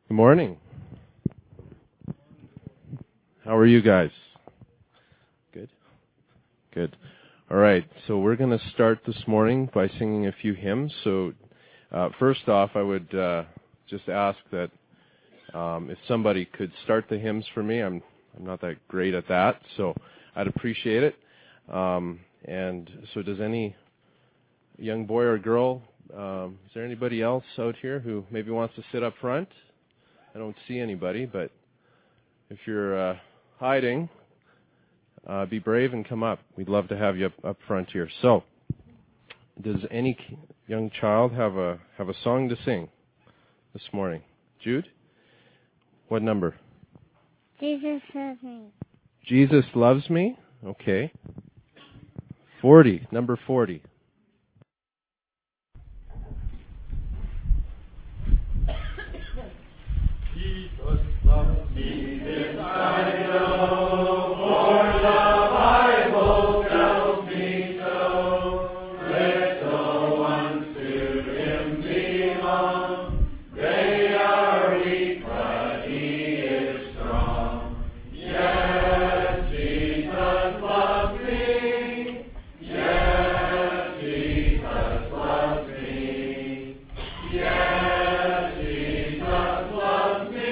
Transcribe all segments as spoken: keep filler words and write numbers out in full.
Good morning. How are you guys? Good? Good. All right, so we're going to start this morning by singing a few hymns. So uh, first off, I would uh, just ask that um, if somebody could start the hymns for me. I'm I'm not that great at that, so I'd appreciate it. Um, and so does any young boy or girl, um, is there anybody else out here who maybe wants to sit up front? I don't see anybody, but if you're uh, hiding, uh, be brave and come up. We'd love to have you up, up front here. So, does any young child have a have a song to sing this morning? Jude? What number? Jesus loves me. Jesus loves me? Okay. forty, number forty. Jesus loves me, this I know, for the Bible tells me so. Little ones to Him belong, they are weak, but He is strong. Yes, Jesus loves me. Yes, Jesus loves me. Yes, Jesus loves me.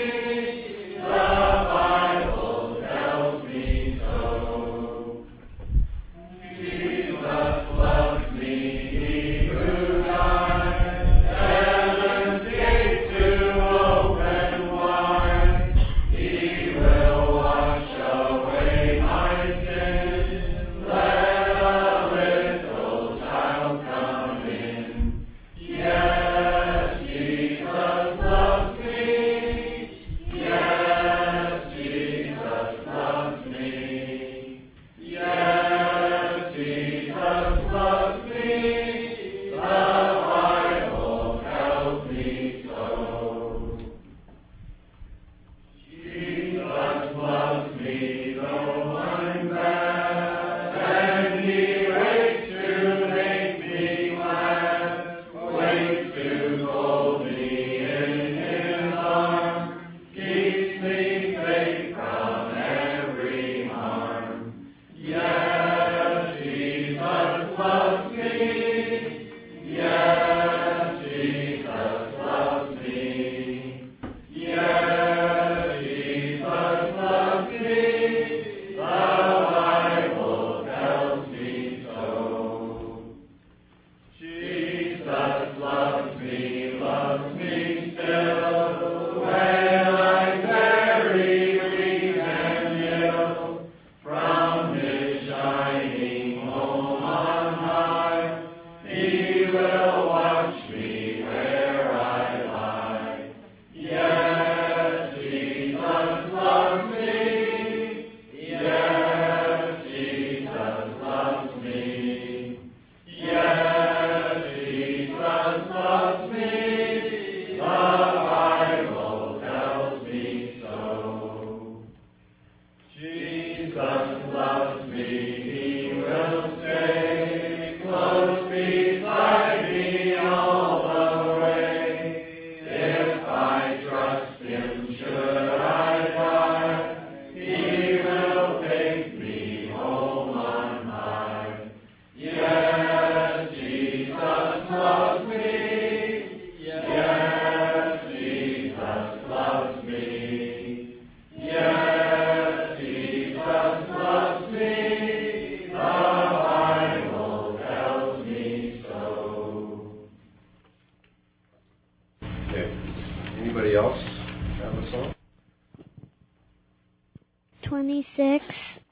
twenty-six.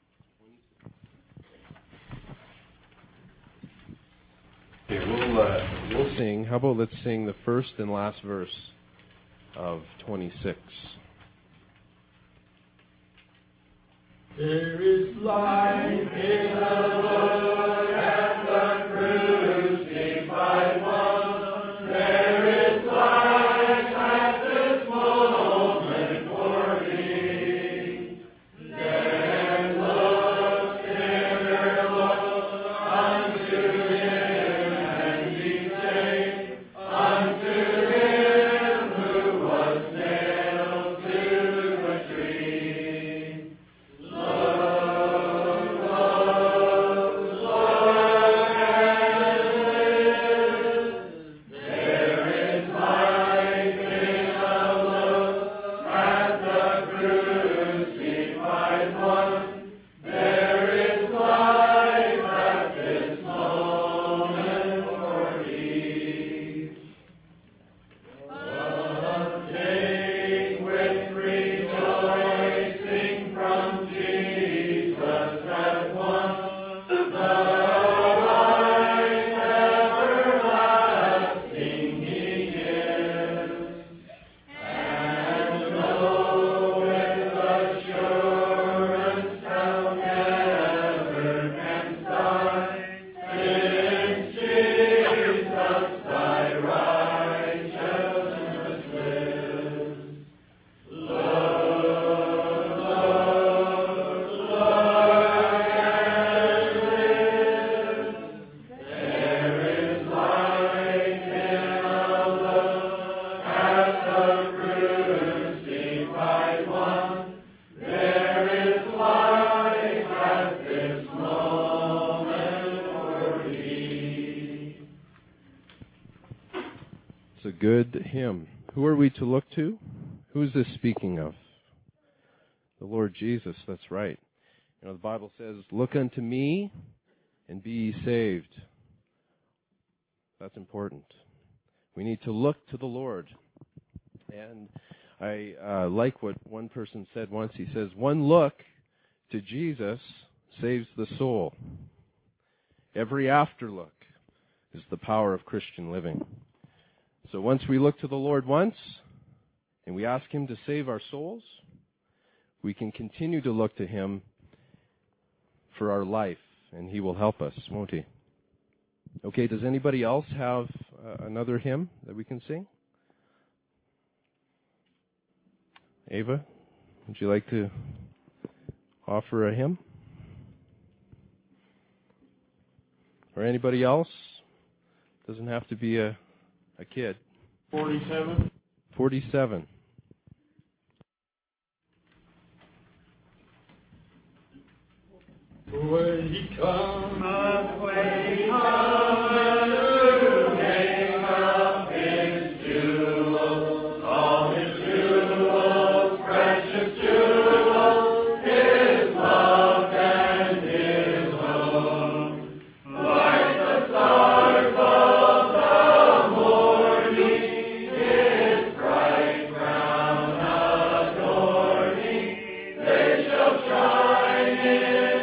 Okay, we'll, uh, we'll sing. How about let's sing the first and last verse of twenty-six. There is life in the Lord and the crucified one. There is life at this moment for me. Then look, sinner, look unto Him and be saved, unto Him who was nailed good hymn. Who are we to look to? Who is this speaking of? The Lord Jesus, that's right. You know, the Bible says, look unto me and be ye saved. That's important. We need to look to the Lord. And I uh, like what one person said once. He says, one look to Jesus saves the soul. Every afterlook is the power of Christian living. So once we look to the Lord once, and we ask Him to save our souls, we can continue to look to Him for our life, and He will help us, won't He? Okay, does anybody else have uh, another hymn that we can sing? Ava, would you like to offer a hymn? Or anybody else? Doesn't have to be a, a kid. forty-seven. forty-seven. When He cometh, when He cometh to take up His jewels, all His jewels, precious jewels, His love and His own. Like the stars of the morning, His bright crown adorning, they shall shine in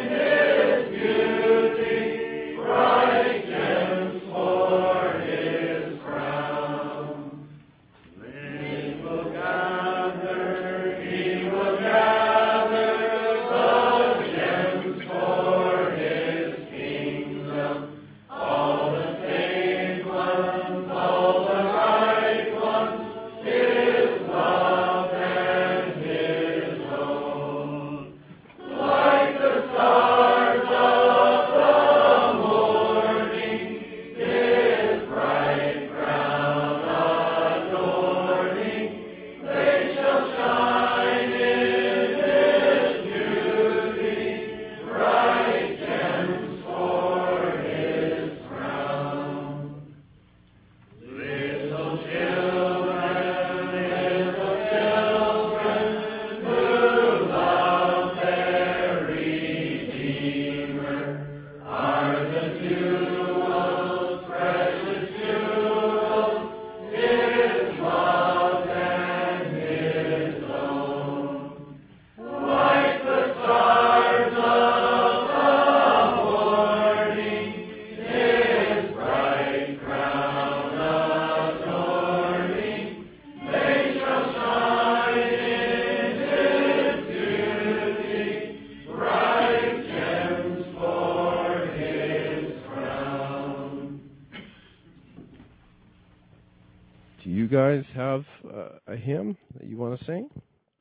You guys have uh, a hymn that you want to sing?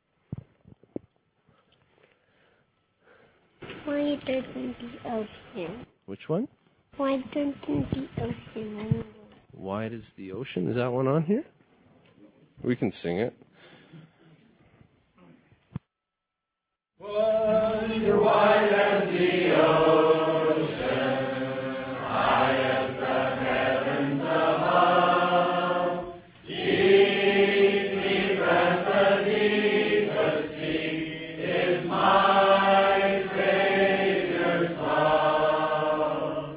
Why doesn't the ocean? Which one? Why doesn't the ocean? Wide is the ocean. Is that one on here? We can sing it. Wonder wide as the ocean, high as the heavens above, deeply breath the deepest sea is my Savior's love.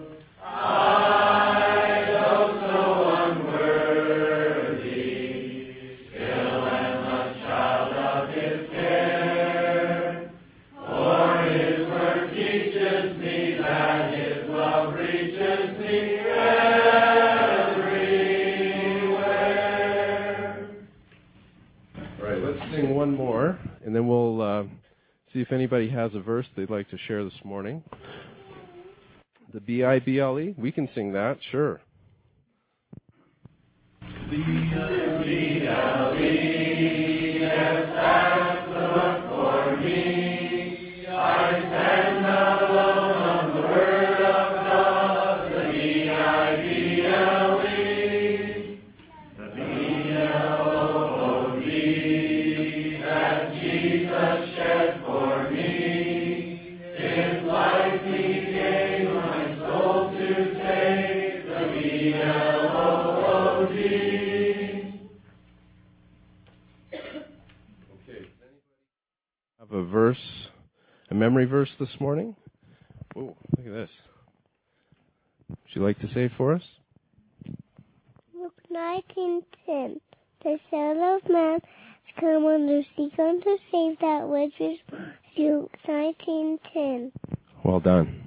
I, though so unworthy, still am a child of His care. For His word teaches me that His love reaches me everywhere. All right, let's sing one more, and then we'll uh, see if anybody has a verse they'd like to share this morning. The B I B L E? We can sing that, sure. B L E, yes, that's the book for me. I stand alone on the Word of God, the B I B L E. The B L O D, that Jesus shed for me. His life He gave my soul to save. The B L O D. a verse, a memory verse this morning. Oh, look at this. Would you like to say it for us? Luke nineteen ten. The Son of Man has come on to seek and to save that which is Luke nineteen ten. Well done.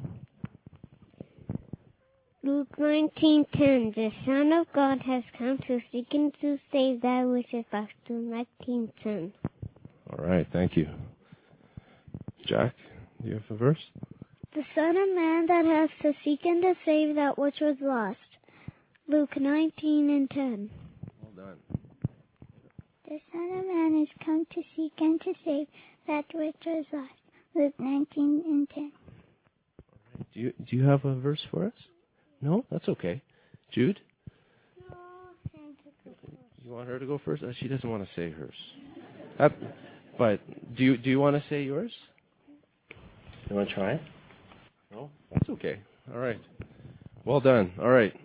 Luke nineteen ten. The Son of God has come to seek and to save that which is lost. Luke nineteen ten. All right, thank you. Jack, do you have a verse? The Son of Man that has to seek and to save that which was lost. Luke nineteen and ten. Well done. The Son of Man is come to seek and to save that which was lost. Luke nineteen and ten. Do you do you have a verse for us? No, that's okay. Jude, No, Santa go first. you want her to go first? Uh, she doesn't want to say hers. That, but do you do you want to say yours? You want to try it? No, that's okay. All right. Well done. All right.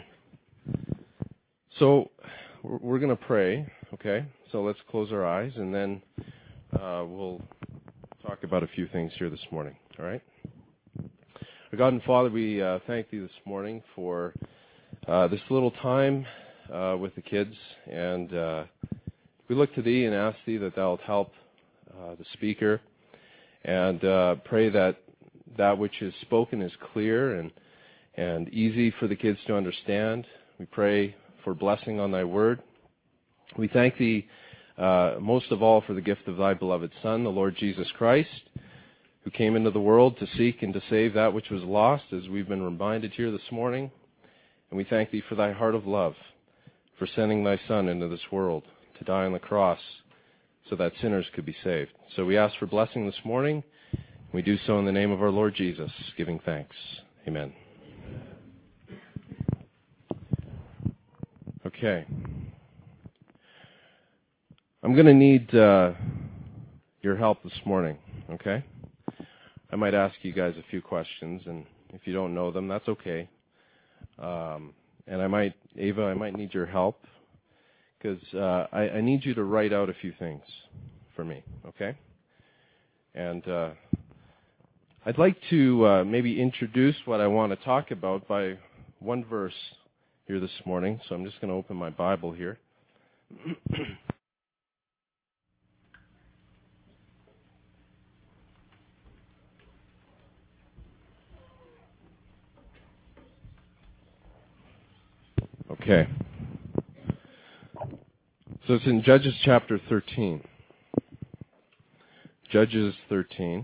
So we're, we're going to pray. Okay. So let's close our eyes and then uh, we'll talk about a few things here this morning. All right. Our God and Father, we uh, thank Thee this morning for uh, this little time uh, with the kids, and uh, we look to Thee and ask Thee that Thou wilt help uh, the speaker, and uh, pray that that which is spoken is clear and and easy for the kids to understand. We pray for blessing on Thy Word. We thank Thee uh, most of all for the gift of Thy beloved Son, the Lord Jesus Christ, who came into the world to seek and to save that which was lost, as we've been reminded here this morning. And we thank Thee for Thy heart of love, for sending Thy Son into this world to die on the cross so that sinners could be saved. So we ask for blessing this morning. We do so in the name of our Lord Jesus, giving thanks. Amen. Okay. I'm going to need uh, your help this morning, okay? I might ask you guys a few questions, and if you don't know them, that's okay. Um, and I might, Ava, I might need your help, because uh, I, I need you to write out a few things for me, okay? And uh, I'd like to uh, maybe introduce what I want to talk about by one verse here this morning. So I'm just going to open my Bible here. Okay. So it's in Judges chapter thirteen. Judges thirteen.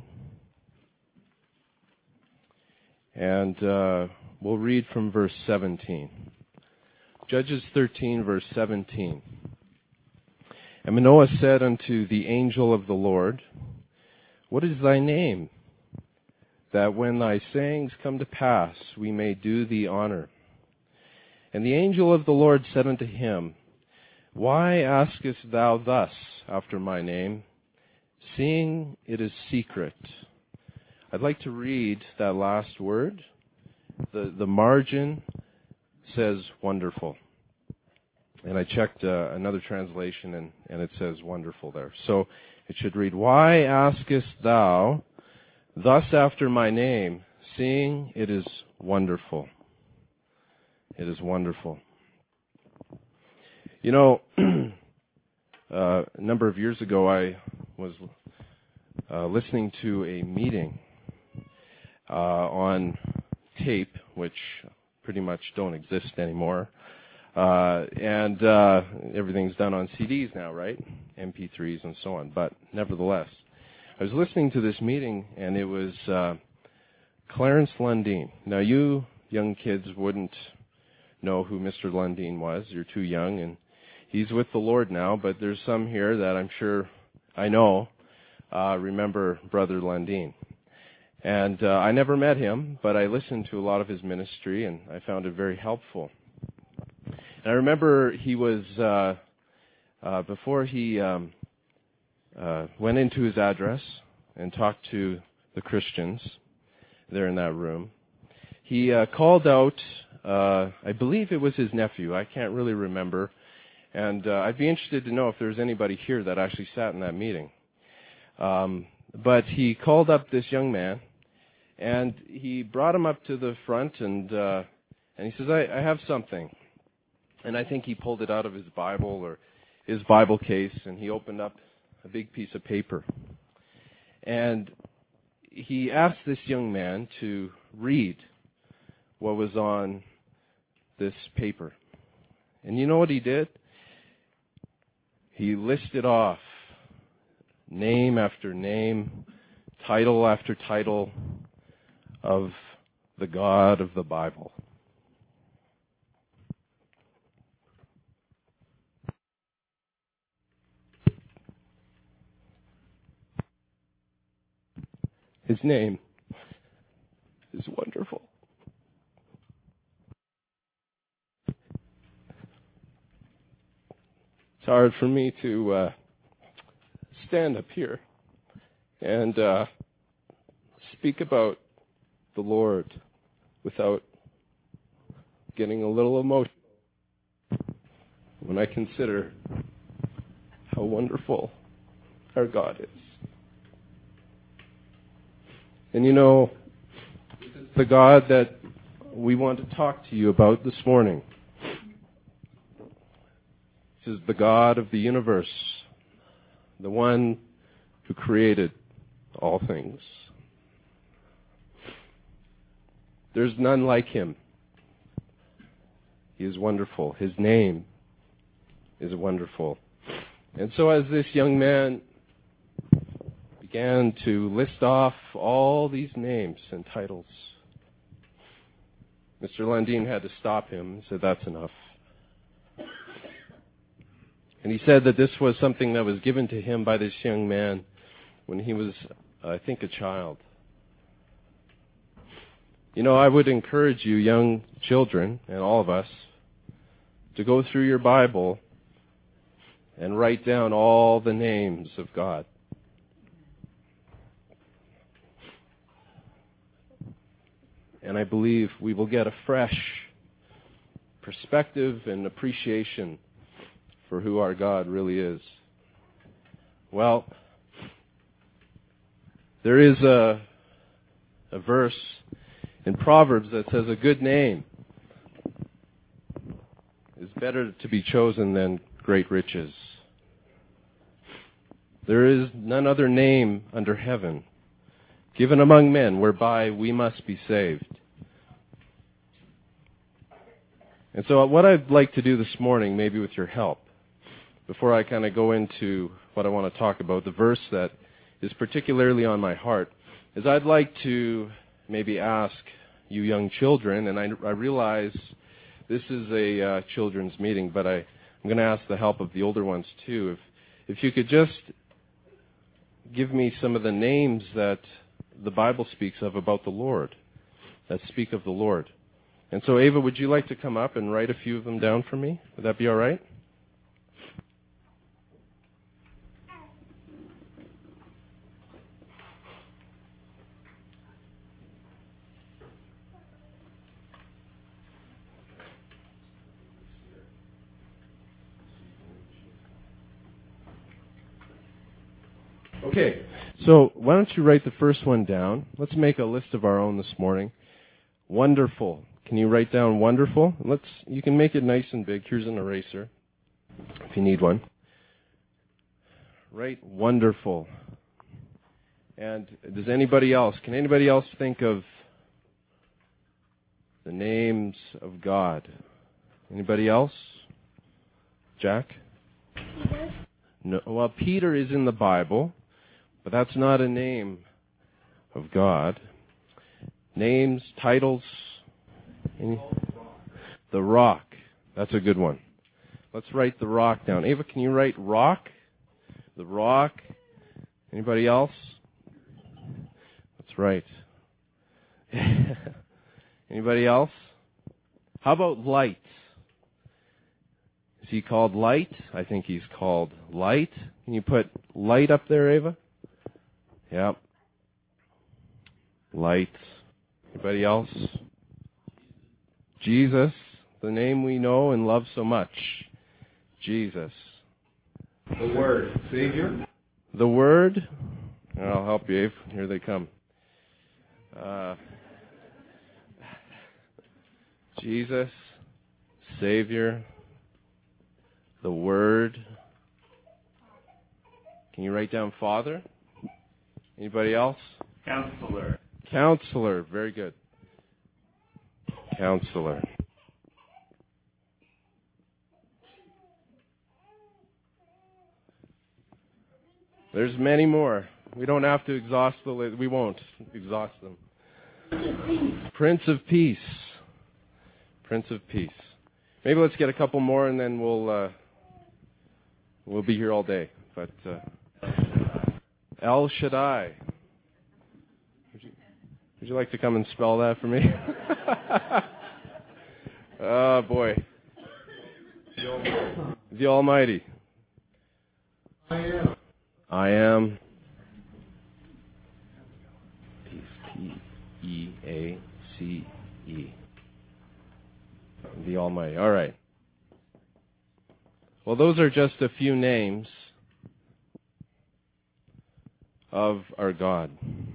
And uh, we'll read from verse seventeen. Judges thirteen, verse seventeen. And Manoah said unto the angel of the Lord, What is thy name? That when thy sayings come to pass, we may do thee honor. And the angel of the Lord said unto him, Why askest thou thus after my name, seeing it is secret? I'd like to read that last word. The, the margin says wonderful. And I checked uh, another translation, and, and it says wonderful there. So it should read, Why askest thou thus after my name, seeing it is wonderful? It is wonderful. You know, uh, a number of years ago, I was uh, listening to a meeting uh, on tape, which pretty much don't exist anymore. Uh, and uh, everything's done on C Ds now, right? M P threes and so on. But nevertheless, I was listening to this meeting, and it was uh, Clarence Lundeen. Now, you young kids wouldn't know who Mister Lundeen was. You're too young, and he's with the Lord now, but there's some here that I'm sure I know uh, remember Brother Lundeen. And uh, I never met him, but I listened to a lot of his ministry, and I found it very helpful. And I remember he was, uh, uh, before he um, uh, went into his address and talked to the Christians there in that room, he uh, called out, uh, I believe it was his nephew, I can't really remember, and uh, I'd be interested to know if there's anybody here that actually sat in that meeting. Um, but he called up this young man, and he brought him up to the front, and uh, and he says, I, I have something. And I think he pulled it out of his Bible or his Bible case, and he opened up a big piece of paper. And he asked this young man to read what was on this paper. And you know what he did? He listed off name after name, title after title of the God of the Bible. His name is wonderful. It's hard for me to uh, stand up here and uh, speak about the Lord without getting a little emotional when I consider how wonderful our God is. And you know, this is the God that we want to talk to you about this morning. This is the God of the universe, the one who created all things. There's none like him. He is wonderful. His name is wonderful. And so as this young man began to list off all these names and titles, Mister Lundin had to stop him and said, that's enough. And he said that this was something that was given to him by this young man when he was, I think, a child. You know, I would encourage you, young children, and all of us, to go through your Bible and write down all the names of God. And I believe we will get a fresh perspective and appreciation for who our God really is. Well, there is a, a verse in Proverbs that says a good name is better to be chosen than great riches. There is none other name under heaven given among men whereby we must be saved. And so what I'd like to do this morning, maybe with your help, before I kind of go into what I want to talk about, the verse that is particularly on my heart, is I'd like to maybe ask you young children, and I, I realize this is a uh, children's meeting, but I, I'm going to ask the help of the older ones too. If, if you could just give me some of the names that the Bible speaks of about the Lord, that speak of the Lord. And so, Ava, would you like to come up and write a few of them down for me? Would that be all right? Okay, so why don't you write the first one down? Let's make a list of our own this morning. Wonderful. Can you write down wonderful? Let's. You can make it nice and big. Here's an eraser if you need one. Write wonderful. And does anybody else, can anybody else think of the names of God? Anybody else? Jack? Peter. No. Well, Peter is in the Bible, but that's not a name of God. Names, titles. Any? The Rock. That's a good one. Let's write the Rock down. Ava, can you write rock? The Rock. Anybody else? That's right. Anybody else? How about light? Is he called light? I think he's called light. Can you put light up there, Ava? Yep. Light. Anybody else? Jesus, the name we know and love so much. Jesus. The Word. Savior. The Word. I'll help you, Abe. Here they come. Uh, Jesus, Savior, the Word. Can you write down Father? Anybody else? Counselor. Counselor. Very good. Counselor. There's many more. We don't have to exhaust the list. We won't exhaust them. Prince of Peace. Prince of Peace. Maybe let's get a couple more, and then we'll uh, we'll be here all day. But uh, El Shaddai. Would you, would you like to come and spell that for me? Oh boy. The Almighty. The Almighty. I am. I am. P E A C E. The Almighty. All right. Well, those are just a few names of our God.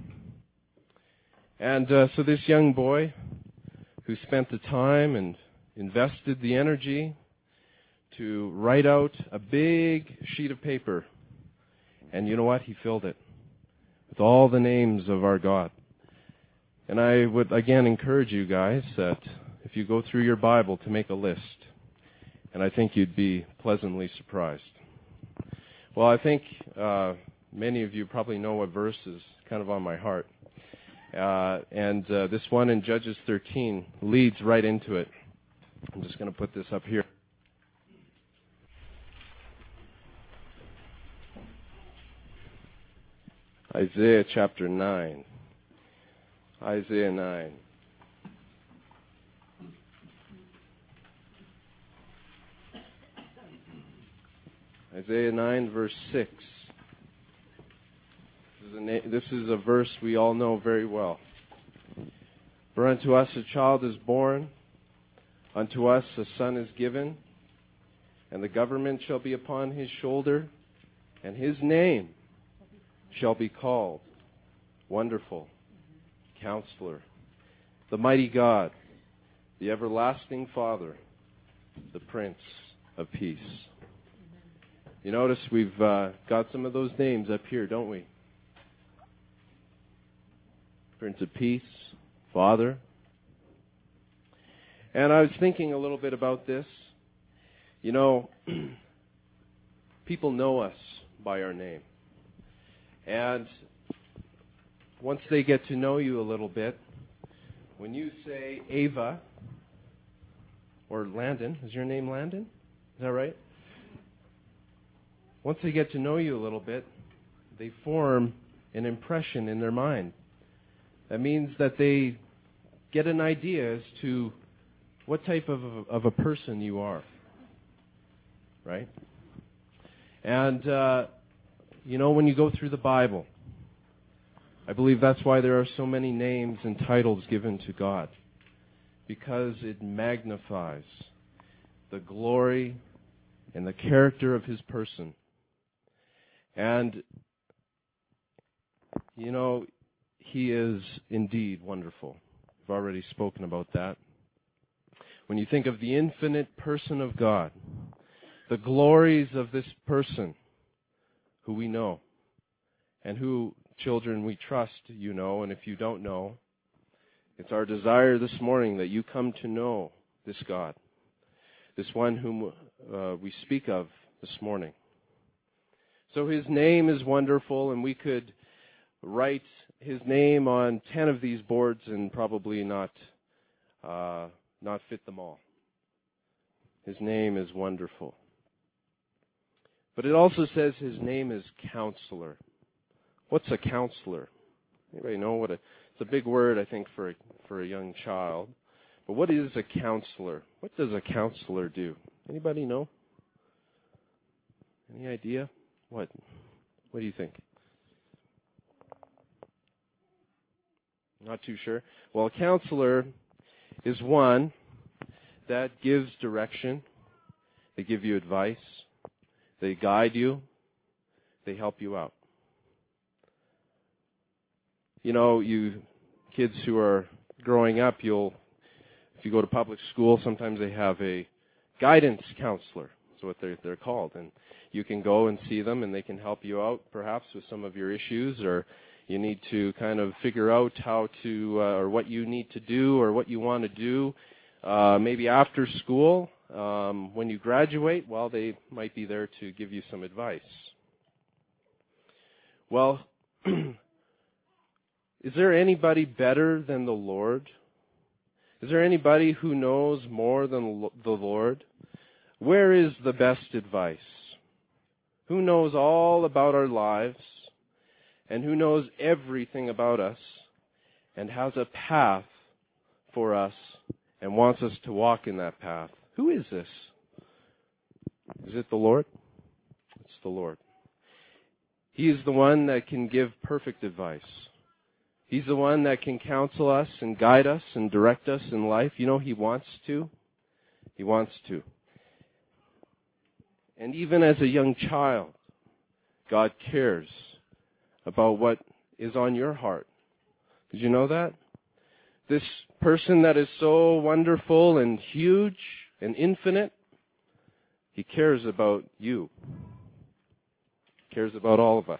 And uh, so this young boy who spent the time and invested the energy to write out a big sheet of paper. And you know what? He filled it with all the names of our God. And I would, again, encourage you guys that if you go through your Bible to make a list. And I think you'd be pleasantly surprised. Well, I think uh, many of you probably know what verse is kind of on my heart. Uh, and uh, this one in Judges thirteen leads right into it. I'm just going to put this up here. Isaiah chapter nine. Isaiah nine. Isaiah nine, verse six. This is, a na- this is a verse we all know very well. For unto us a child is born, unto us a son is given, and the government shall be upon his shoulder, and his name shall be called Wonderful, Counselor, the Mighty God, the Everlasting Father, the Prince of Peace. You notice we've uh, got some of those names up here, don't we? Prince of Peace, Father. And I was thinking a little bit about this. You know, people know us by our name. And once they get to know you a little bit, when you say Ava, or Landon, is your name Landon? Is that right? Once they get to know you a little bit, they form an impression in their mind. That means that they get an idea as to what type of a, of a person you are. Right? And, uh, you know, when you go through the Bible, I believe that's why there are so many names and titles given to God. Because it magnifies the glory and the character of His person. And, you know, He is indeed wonderful. We've already spoken about that. When you think of the infinite person of God, the glories of this person who we know, and who, children, we trust you know, and if you don't know, it's our desire this morning that you come to know this God, this one whom uh, we speak of this morning. So His name is wonderful, and we could write His name on ten of these boards and probably not uh, not fit them all. His name is wonderful. But it also says His name is Counselor. What's a counselor? Anybody know what a... It's a big word, I think, for a, for a young child. But what is a counselor? What does a counselor do? Anybody know? Any idea? What? What do you think? Not too sure. Well, a counselor is one that gives direction. They give you advice. They guide you. They help you out. you know, you kids who are growing up, you'll, if you go to public school, sometimes they have a guidance counselor. That's what they're, they're called. And you can go and see them, and they can help you out, perhaps, with some of your issues, or you need to kind of figure out how to, uh, or what you need to do, or what you want to do, uh, maybe after school. Um, when you graduate, well, they might be there to give you some advice. Well, is there anybody better than the Lord? Is there anybody who knows more than the Lord? Where is the best advice? Who knows all about our lives, and who knows everything about us, and has a path for us, and wants us to walk in that path? Who is this? Is it the Lord? It's the Lord. He is the one that can give perfect advice. He's the one that can counsel us and guide us and direct us in life. You know, He wants to. He wants to. And even as a young child, God cares about what is on your heart. Did you know that? This person that is so wonderful and huge and infinite, He cares about you. He cares about all of us.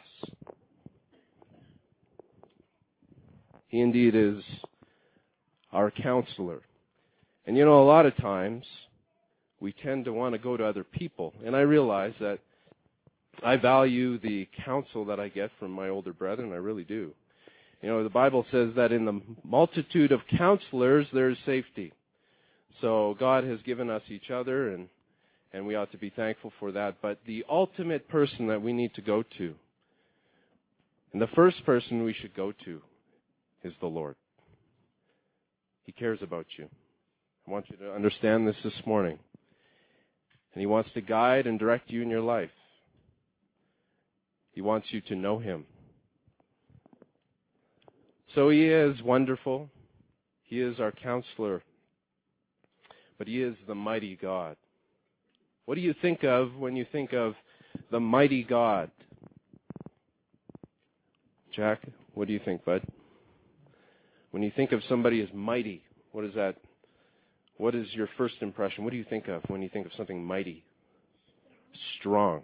He indeed is our counselor. And you know, a lot of times, we tend to want to go to other people. And I realize that I value the counsel that I get from my older brethren. I really do. You know, the Bible says that in the multitude of counselors, there is safety. So God has given us each other, and, and we ought to be thankful for that. But the ultimate person that we need to go to, and the first person we should go to, is the Lord. He cares about you. I want you to understand this this morning. And He wants to guide and direct you in your life. He wants you to know Him. So He is wonderful. He is our counselor. But He is the mighty God. What do you think of when you think of the mighty God? Jack, what do you think, bud? When you think of somebody as mighty, what is that? What is your first impression? What do you think of when you think of something mighty? Strong.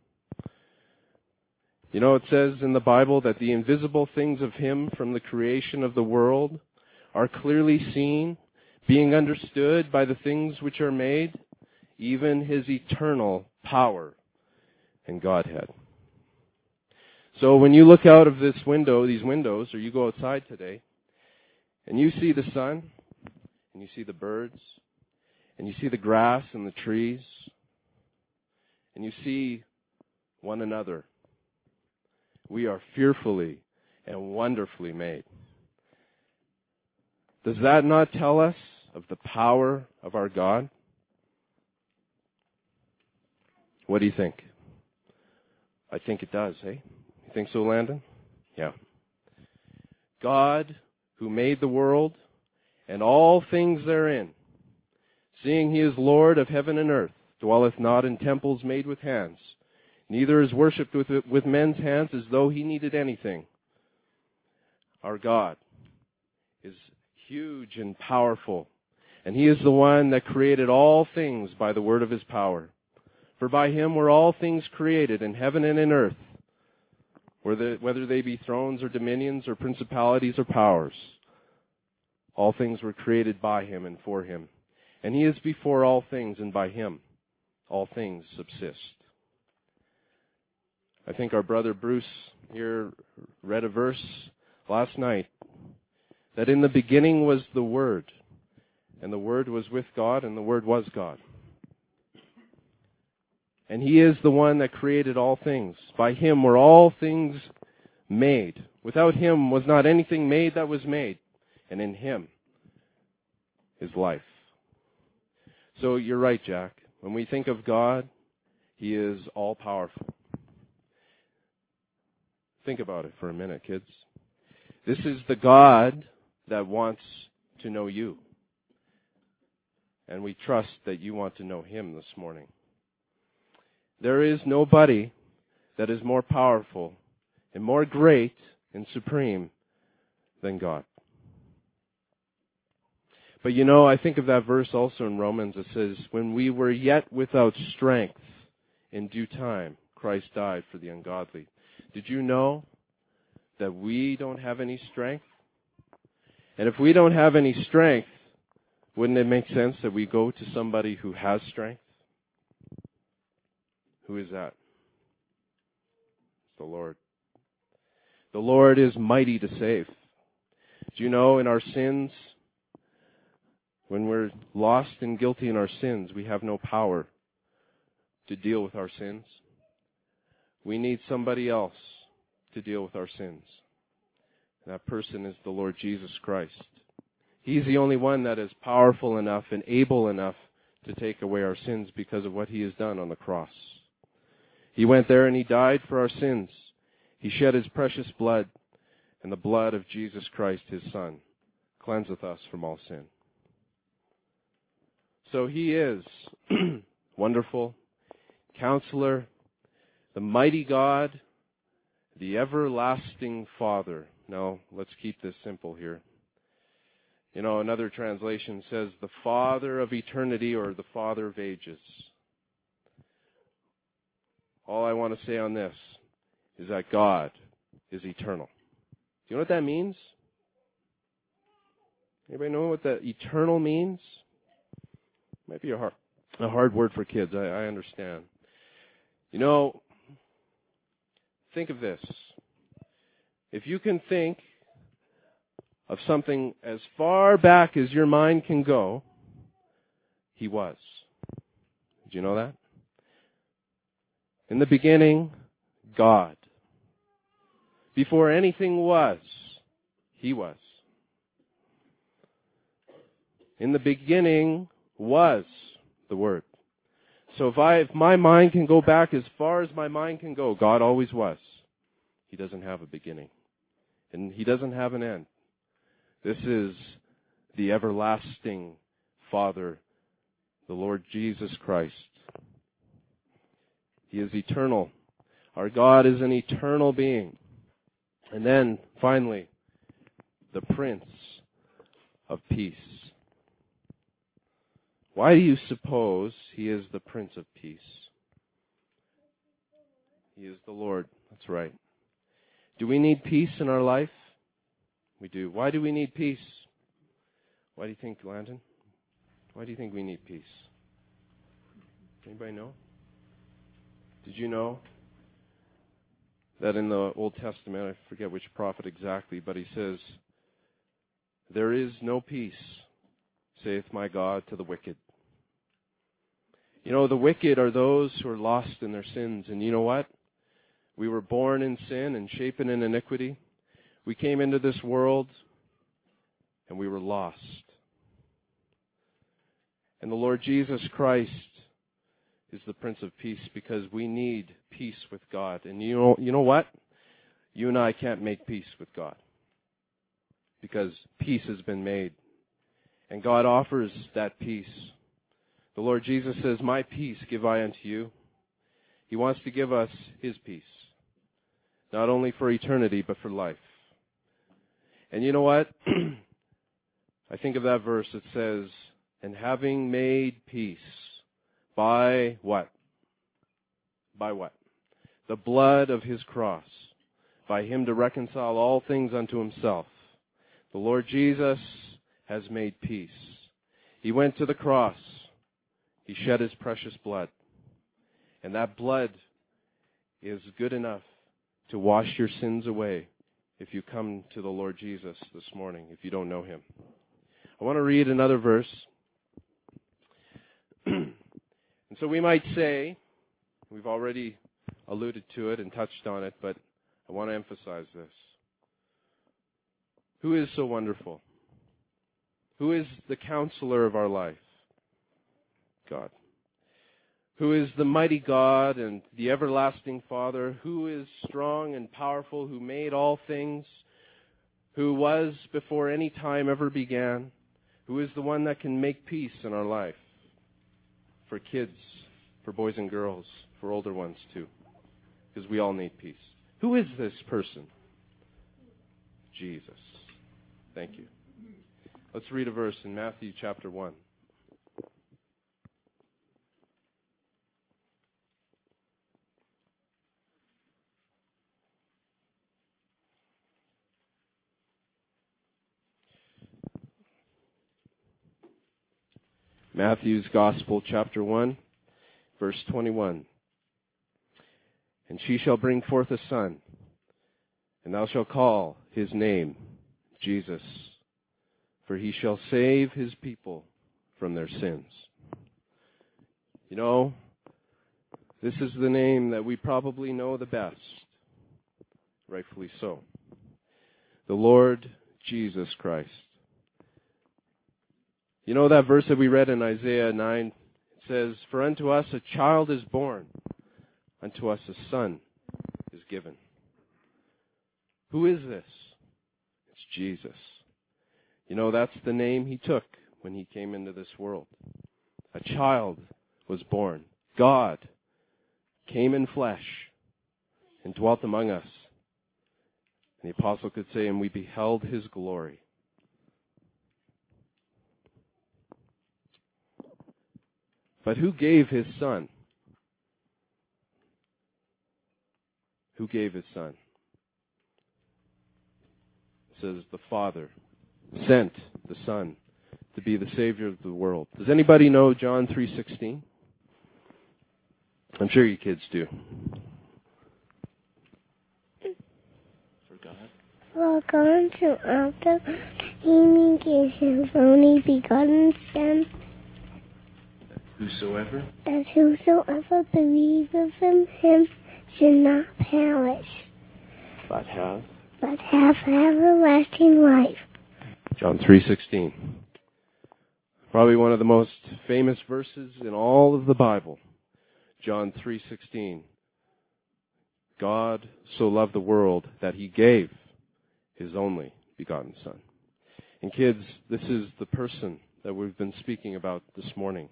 You know, it says in the Bible that the invisible things of Him from the creation of the world are clearly seen, being understood by the things which are made, even His eternal power and Godhead. So when you look out of this window, these windows, or you go outside today, and you see the sun, and you see the birds, and you see the grass and the trees, and you see one another, we are fearfully and wonderfully made. Does that not tell us of the power of our God? What do you think? I think it does, eh? You think so, Landon? Yeah. God, who made the world and all things therein, seeing He is Lord of heaven and earth, dwelleth not in temples made with hands, neither is worshipped with, with men's hands as though He needed anything. Our God is huge and powerful, and He is the one that created all things by the word of His power. For by Him were all things created in heaven and in earth, whether they be thrones or dominions or principalities or powers. All things were created by Him and for Him. And He is before all things, and by Him all things subsist. I think our brother Bruce here read a verse last night, that in the beginning was the Word, and the Word was with God, and the Word was God. And He is the one that created all things. By Him were all things made. Without Him was not anything made that was made. And in Him is life. So you're right, Jack. When we think of God, He is all-powerful. Think about it for a minute, kids. This is the God that wants to know you. And we trust that you want to know Him this morning. There is nobody that is more powerful and more great and supreme than God. But you know, I think of that verse also in Romans. It says, when we were yet without strength, in due time, Christ died for the ungodly. Did you know that we don't have any strength? And if we don't have any strength, wouldn't it make sense that we go to somebody who has strength? Who is that? It's the Lord. The Lord is mighty to save. Do you know, in our sins, when we're lost and guilty in our sins, we have no power to deal with our sins. We need somebody else to deal with our sins. And that person is the Lord Jesus Christ. He's the only one that is powerful enough and able enough to take away our sins because of what He has done on the cross. He went there and He died for our sins. He shed His precious blood, and the blood of Jesus Christ, His Son, cleanseth us from all sin. So He is wonderful, Counselor, the mighty God, the everlasting Father. Now, let's keep this simple here. You know, another translation says the Father of eternity, or the Father of ages. All I want to say on this is that God is eternal. Do you know what that means? Anybody know what that eternal means? Might be a hard, a hard word for kids, I, I understand. You know, think of this. If you can think of something as far back as your mind can go, He was. Did you know that? In the beginning, God. Before anything was, He was. In the beginning was the Word. So if I, if my mind can go back as far as my mind can go, God always was. He doesn't have a beginning. And He doesn't have an end. This is the everlasting Father, the Lord Jesus Christ. He is eternal. Our God is an eternal being. And then, finally, the Prince of Peace. Why do you suppose He is the Prince of Peace? He is the Lord. That's right. Do we need peace in our life? We do. Why do we need peace? Why do you think, Landon? Why do you think we need peace? Anybody know? Did you know that in the Old Testament, I forget which prophet exactly, but he says, there is no peace, saith my God, to the wicked. You know, the wicked are those who are lost in their sins. And you know what? We were born in sin and shapen in iniquity. We came into this world and we were lost. And the Lord Jesus Christ is the Prince of Peace because we need peace with God. And you know, you know what? You and I can't make peace with God because peace has been made. And God offers that peace. The Lord Jesus says, my peace give I unto you. He wants to give us His peace. Not only for eternity, but for life. And you know what? I think of that verse that says, and having made peace by what? By what? The blood of His cross. By Him to reconcile all things unto Himself. The Lord Jesus has made peace. He went to the cross. He shed His precious blood. And that blood is good enough to wash your sins away if you come to the Lord Jesus this morning, if you don't know Him. I want to read another verse. And so we might say, we've already alluded to it and touched on it, but I want to emphasize this. Who is so wonderful? Who is the counselor of our life? God. Who is the mighty God and the everlasting Father? Who is strong and powerful, who made all things? Who was before any time ever began? Who is the one that can make peace in our life? For kids, for boys and girls, for older ones too. Because we all need peace. Who is this person? Jesus. Thank you. Let's read a verse in Matthew chapter one. Matthew's Gospel, chapter one, verse twenty-one. And she shall bring forth a son, and thou shalt call his name Jesus, for he shall save his people from their sins. You know, this is the name that we probably know the best, rightfully so. The Lord Jesus Christ. You know that verse that we read in Isaiah nine? It says, for unto us a child is born, unto us a son is given. Who is this? It's Jesus. You know, that's the name he took when he came into this world. A child was born. God came in flesh and dwelt among us. And the apostle could say, and we beheld his glory. But who gave his son? Who gave his son? It says the Father sent the Son to be the Savior of the world. Does anybody know John three sixteen? I'm sure you kids do. For God? For God so after he gave his only begotten Son, Whosoever? that whosoever believeth in him should not perish, But have. but have everlasting life. John three sixteen. Probably one of the most famous verses in all of the Bible. John three sixteen. God so loved the world that he gave his only begotten Son. And kids, this is the person that we've been speaking about this morning.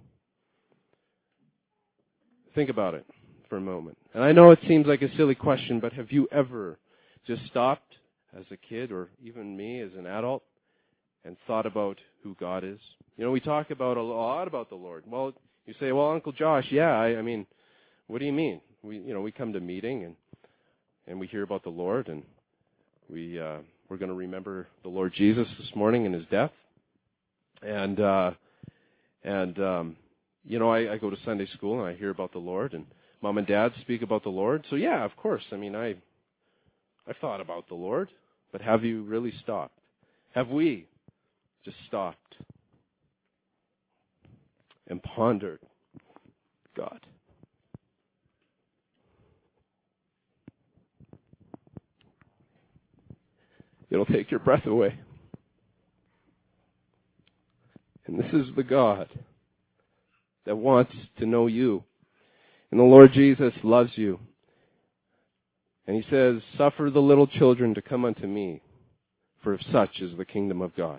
Think about it for a moment. And I know it seems like a silly question, but have you ever just stopped as a kid, or even me as an adult, and thought about who God is? You know, we talk about a lot about the Lord. Well, you say, well, Uncle Josh, yeah, I, I mean, what do you mean? We, you know, we come to meeting and and we hear about the Lord, and we uh, we're going to remember the Lord Jesus this morning and his death, and uh, and um, you know, I, I go to Sunday school and I hear about the Lord, and Mom and Dad speak about the Lord. So yeah, of course. I mean, I I've thought about the Lord, but have you really stopped? Have we just stopped and pondered God? It'll take your breath away. And this is the God that wants to know you. And the Lord Jesus loves you. And he says, suffer the little children to come unto me, for of such is the kingdom of God.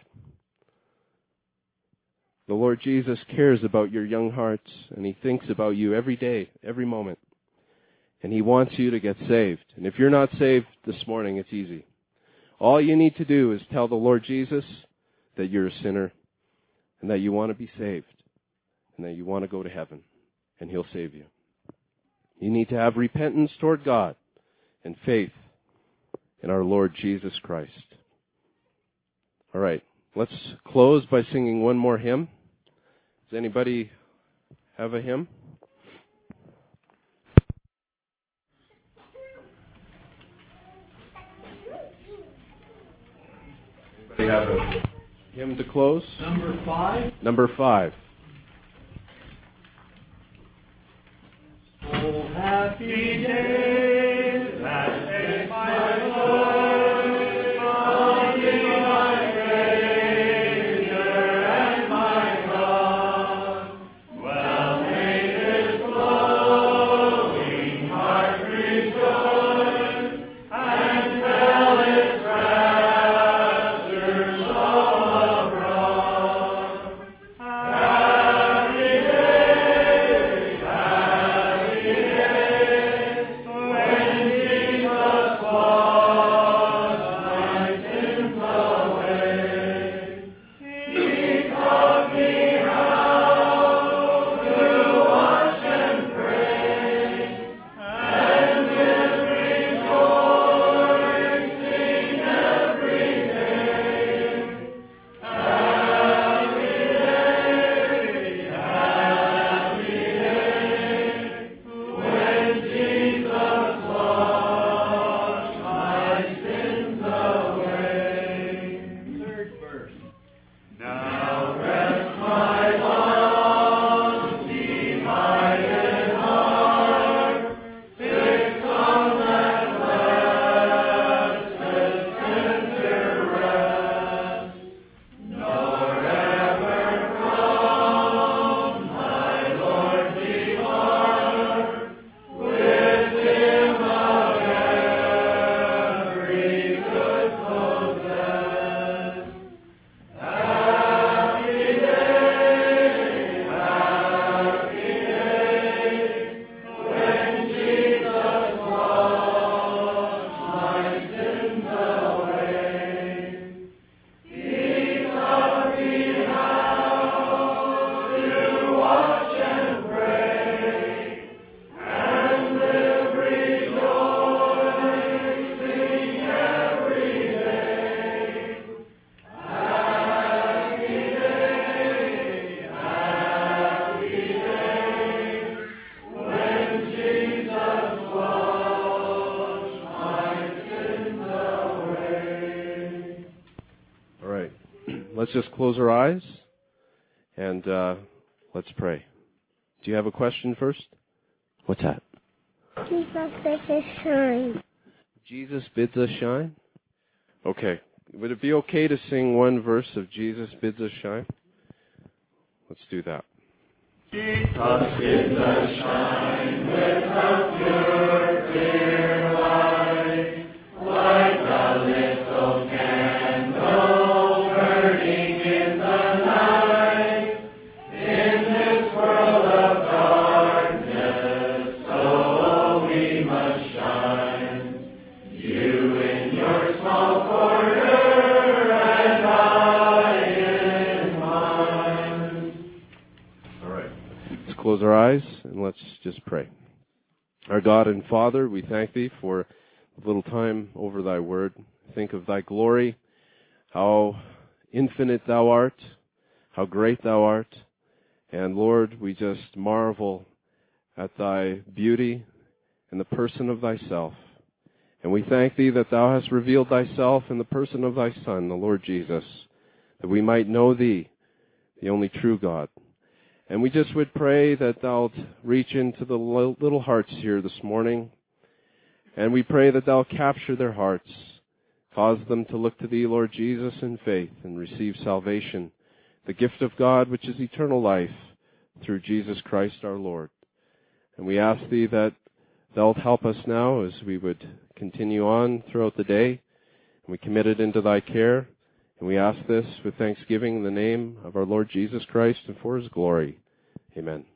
The Lord Jesus cares about your young hearts, and he thinks about you every day, every moment. And he wants you to get saved. And if you're not saved this morning, it's easy. All you need to do is tell the Lord Jesus that you're a sinner and that you want to be saved and that you want to go to heaven, and he'll save you. You need to have repentance toward God and faith in our Lord Jesus Christ. All right, let's close by singing one more hymn. Does anybody have a hymn? Anybody have a hymn to close? Number five. Number five. Oh, happy day that makes my Lord come be my Savior and my God. Well, may this glowing heart rejoice and tell its raptures all abroad. let's just close our eyes and uh, let's pray. Do you have a question first? What's that? Jesus bids us shine. Jesus bids us shine? Okay. Would it be okay to sing one verse of Jesus bids us shine? Let's do that. Jesus bids us shine with a pure, clear light, like a little candle burning in the night. In this world of darkness, so we must shine. You in your small corner, and I in mine. All right. Let's close our eyes and let's just pray. Our God and Father, we thank Thee for a little time over Thy Word. Think of Thy glory, how infinite Thou art, how great Thou art. And Lord, we just marvel at Thy beauty and the person of Thyself. And we thank Thee that Thou hast revealed Thyself in the person of Thy Son, the Lord Jesus, that we might know Thee, the only true God. And we just would pray that Thou'lt reach into the little hearts here this morning. And we pray that Thou'll capture their hearts. Cause them to look to Thee, Lord Jesus, in faith and receive salvation, the gift of God, which is eternal life, through Jesus Christ our Lord. And we ask Thee that Thou'lt help us now as we would continue on throughout the day. And we commit it into Thy care. And we ask this with thanksgiving in the name of our Lord Jesus Christ and for His glory. Amen.